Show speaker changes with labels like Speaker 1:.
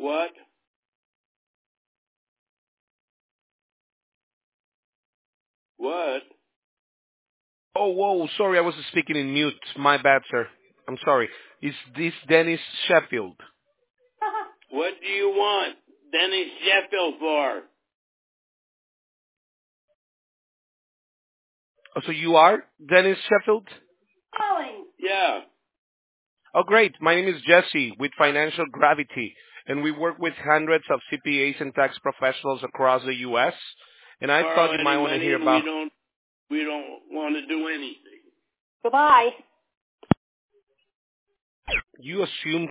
Speaker 1: What? What?
Speaker 2: Oh, whoa, sorry, I was speaking in mute. My bad, sir. I'm sorry. Is this Dennis Sheffield?
Speaker 1: What do you want Dennis Sheffield for?
Speaker 2: Oh, so you are Dennis Sheffield?
Speaker 1: Calling. Yeah.
Speaker 2: Oh, great. My name is Jesse with Financial Gravity, and we work with hundreds of CPAs and tax professionals across the U.S. And I thought
Speaker 1: Borrow
Speaker 2: you
Speaker 1: any
Speaker 2: might want to
Speaker 1: money
Speaker 2: hear
Speaker 1: and we
Speaker 2: about.
Speaker 1: don't want to do anything.
Speaker 3: Goodbye.
Speaker 2: You assume